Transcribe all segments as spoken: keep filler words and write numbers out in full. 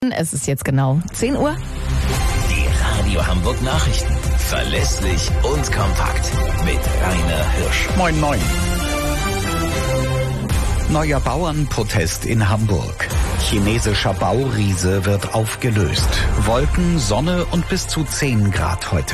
Es ist jetzt genau zehn Uhr. Die Radio Hamburg Nachrichten. Verlässlich und kompakt. Mit Rainer Hirsch. Moin, moin. Neuer Bauernprotest in Hamburg. Chinesischer Bauriese wird aufgelöst. Wolken, Sonne und bis zu zehn Grad heute.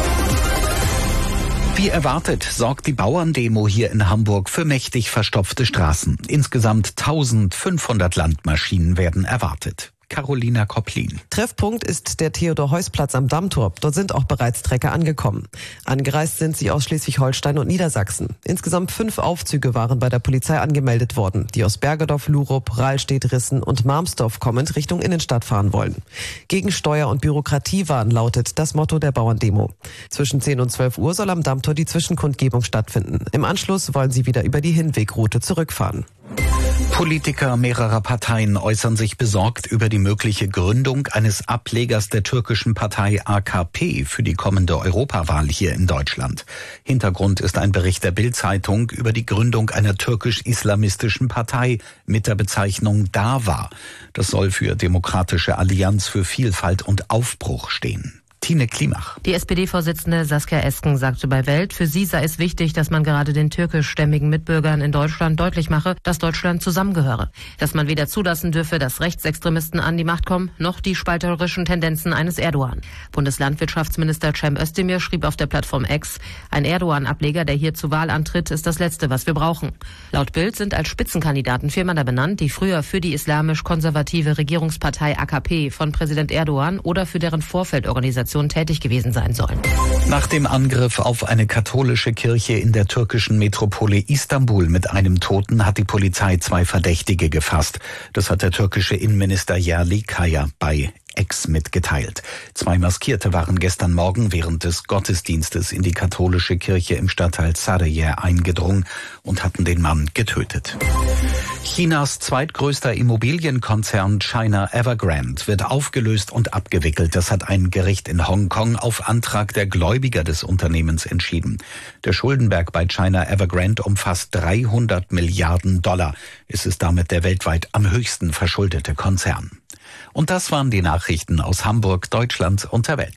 Wie erwartet sorgt die Bauerndemo hier in Hamburg für mächtig verstopfte Straßen. Insgesamt eintausendfünfhundert Landmaschinen werden erwartet. Carolina Kopplin. Treffpunkt ist der Theodor-Heuss-Platz am Dammtor. Dort sind auch bereits Trecker angekommen. Angereist sind sie aus Schleswig-Holstein und Niedersachsen. Insgesamt fünf Aufzüge waren bei der Polizei angemeldet worden, die aus Bergedorf, Lurup, Rahlstedt, Rissen und Marmsdorf kommend Richtung Innenstadt fahren wollen. Gegen Steuer- und Bürokratiewahn lautet das Motto der Bauerndemo. Zwischen zehn und zwölf Uhr soll am Dammtor die Zwischenkundgebung stattfinden. Im Anschluss wollen sie wieder über die Hinwegroute zurückfahren. Politiker mehrerer Parteien äußern sich besorgt über die mögliche Gründung eines Ablegers der türkischen Partei A K P für die kommende Europawahl hier in Deutschland. Hintergrund ist ein Bericht der Bild-Zeitung über die Gründung einer türkisch-islamistischen Partei mit der Bezeichnung DAWA. Das soll für Demokratische Allianz für Vielfalt und Aufbruch stehen. Tine Klimach. Die S P D-Vorsitzende Saskia Esken sagte bei Welt, für sie sei es wichtig, dass man gerade den türkischstämmigen Mitbürgern in Deutschland deutlich mache, dass Deutschland zusammengehöre. Dass man weder zulassen dürfe, dass Rechtsextremisten an die Macht kommen, noch die spalterischen Tendenzen eines Erdogan. Bundeslandwirtschaftsminister Cem Özdemir schrieb auf der Plattform X, ein Erdogan-Ableger, der hier zur Wahl antritt, ist das Letzte, was wir brauchen. Laut Bild sind als Spitzenkandidaten vier Männer benannt, die früher für die islamisch-konservative Regierungspartei A K P von Präsident Erdogan oder für deren Vorfeldorganisation tätig gewesen sein sollen. Nach dem Angriff auf eine katholische Kirche in der türkischen Metropole Istanbul mit einem Toten hat die Polizei zwei Verdächtige gefasst. Das hat der türkische Innenminister Yerlikaya bei X mitgeteilt. Zwei Maskierte waren gestern Morgen während des Gottesdienstes in die katholische Kirche im Stadtteil Sarıyer eingedrungen und hatten den Mann getötet. Chinas zweitgrößter Immobilienkonzern China Evergrande wird aufgelöst und abgewickelt. Das hat ein Gericht in Hongkong auf Antrag der Gläubiger des Unternehmens entschieden. Der Schuldenberg bei China Evergrande umfasst dreihundert Milliarden Dollar. Es ist damit der weltweit am höchsten verschuldete Konzern. Und das waren die Nachrichten aus Hamburg, Deutschland und der Welt.